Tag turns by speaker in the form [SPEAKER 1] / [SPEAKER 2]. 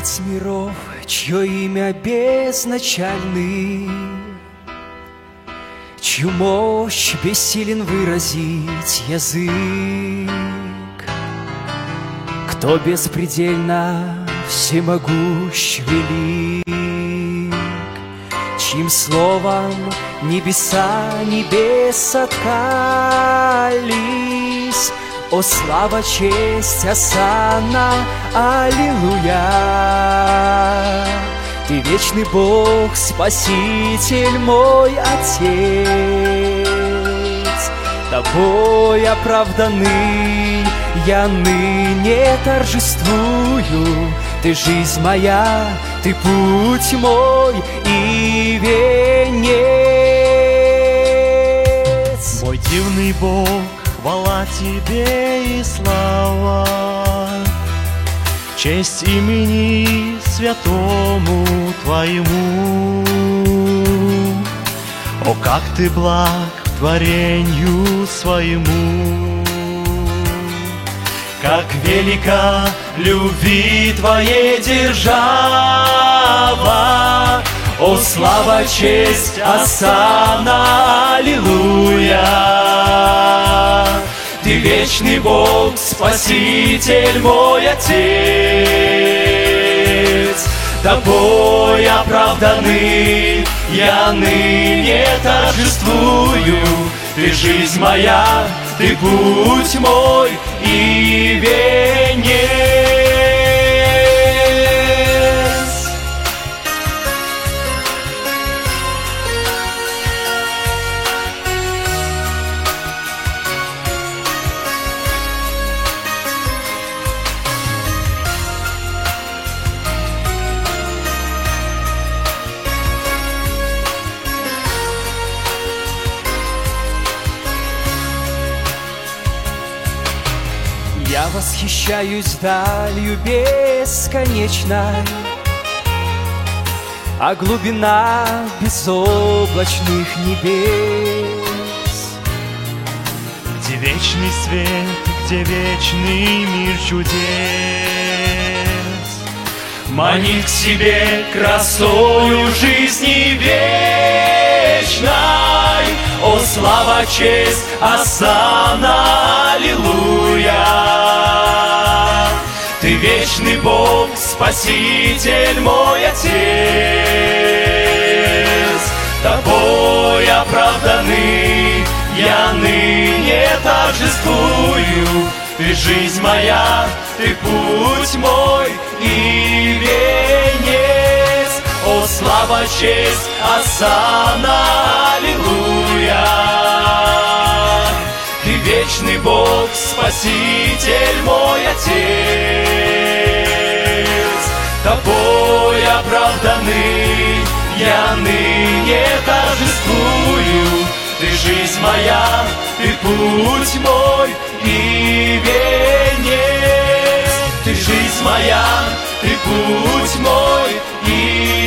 [SPEAKER 1] Творец миров, чье имя безначальный, чью мощь бессилен выразить язык, кто беспредельно всемогущ велик, чьим словом небеса небес соткались. О, слава, честь, осанна, аллилуйя! Ты вечный Бог, Спаситель мой Отец. Тобой оправданный я ныне торжествую. Ты жизнь моя, ты путь мой и венец.
[SPEAKER 2] Мой дивный Бог, хвала Тебе и слава, честь имени святому Твоему. О, как Ты благ к творенью своему, как велика любви Твоей держава. О, слава, честь, осанна, аллилуйя! Ты вечный Бог, Спаситель мой Отец. Тобой оправданный я ныне торжествую. Ты жизнь моя, ты путь мой и венец.
[SPEAKER 1] Я восхищаюсь далью бесконечной, а глубина безоблачных небес.
[SPEAKER 2] Где вечный свет, где вечный мир чудес, манит к себе красою жизни вечной. О, слава, честь, осанна, аллилуйя! Ты вечный Бог, Спаситель мой Отец. Тобой оправданный я ныне торжествую. Ты жизнь моя, ты путь мой и венец. О, слава, честь, осанна, аллилуйя! Ты вечный Бог, Спаситель мой Отец. Тобой оправданный я ныне торжествую. Ты жизнь моя, ты путь мой и венец. Ты жизнь моя, ты путь мой и